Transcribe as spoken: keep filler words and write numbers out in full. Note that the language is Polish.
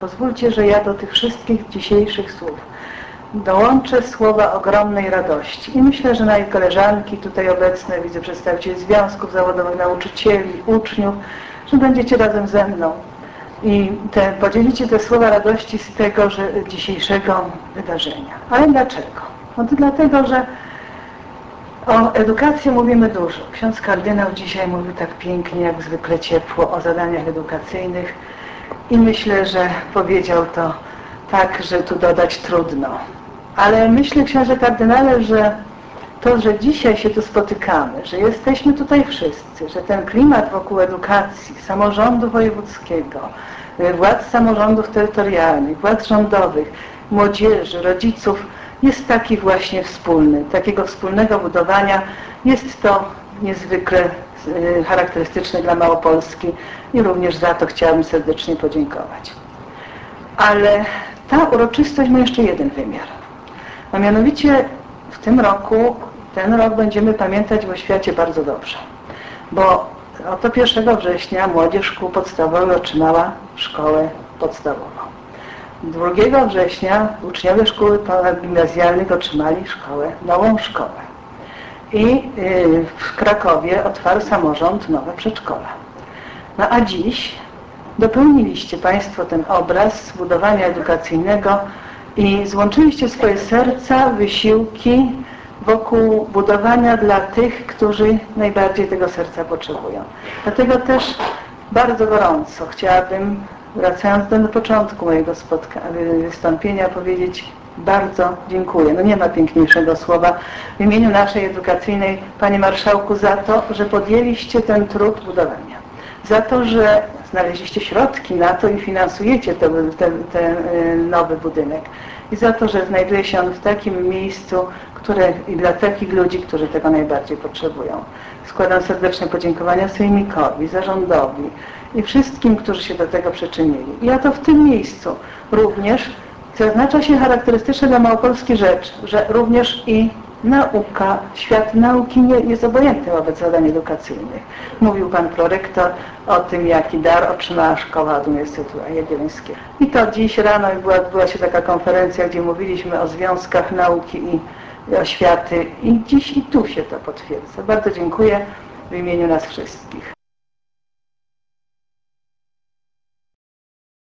Pozwólcie, że ja do tych wszystkich dzisiejszych słów dołączę słowa ogromnej radości. I myślę, że moje koleżanki tutaj obecne, widzę przedstawicieli związków zawodowych, nauczycieli, uczniów, że będziecie razem ze mną i te, podzielicie te słowa radości z tego że, dzisiejszego wydarzenia. Ale dlaczego? No to dlatego, że o edukacji mówimy dużo. Ksiądz kardynał dzisiaj mówił tak pięknie, jak zwykle ciepło o zadaniach edukacyjnych i myślę, że powiedział to tak, że tu dodać trudno. Ale myślę, księże kardynale, że to, że dzisiaj się tu spotykamy, że jesteśmy tutaj wszyscy, że ten klimat wokół edukacji, samorządu wojewódzkiego, władz samorządów terytorialnych, władz rządowych, młodzieży, rodziców jest taki właśnie wspólny, takiego wspólnego budowania. Jest to niezwykle charakterystyczne dla Małopolski i również za to chciałabym serdecznie podziękować. Ale ta uroczystość ma jeszcze jeden wymiar. A mianowicie w tym roku, ten rok będziemy pamiętać w oświacie bardzo dobrze. Bo oto pierwszego września młodzież szkół podstawowych otrzymała szkołę podstawową. drugiego września uczniowie szkół gimnazjalnych otrzymali szkołę, nową szkołę. I w Krakowie otwarł samorząd nowe przedszkola. No a dziś dopełniliście Państwo ten obraz budowania edukacyjnego i złączyliście swoje serca, wysiłki wokół budowania dla tych, którzy najbardziej tego serca potrzebują. Dlatego też bardzo gorąco chciałabym, wracając do początku mojego wystąpienia, powiedzieć bardzo dziękuję. No nie ma piękniejszego słowa w imieniu naszej edukacyjnej, Panie Marszałku, za to, że podjęliście ten trud budowania. Za to, że znaleźliście środki na to i finansujecie ten, ten, ten nowy budynek. I za to, że znajduje się on w takim miejscu, które i dla takich ludzi, którzy tego najbardziej potrzebują. Składam serdeczne podziękowania Sejmikowi, zarządowi i wszystkim, którzy się do tego przyczynili. I oto w tym miejscu również zaznacza się charakterystyczna dla Małopolski rzecz, że również i nauka, świat nauki nie jest obojętny wobec zadań edukacyjnych. Mówił Pan Prorektor o tym, jaki dar otrzymała szkoła od Uniwersytetu Jagiellońskiego. I to dziś rano była, odbyła się taka konferencja, gdzie mówiliśmy o związkach nauki i oświaty i dziś i tu się to potwierdza. Bardzo dziękuję w imieniu nas wszystkich.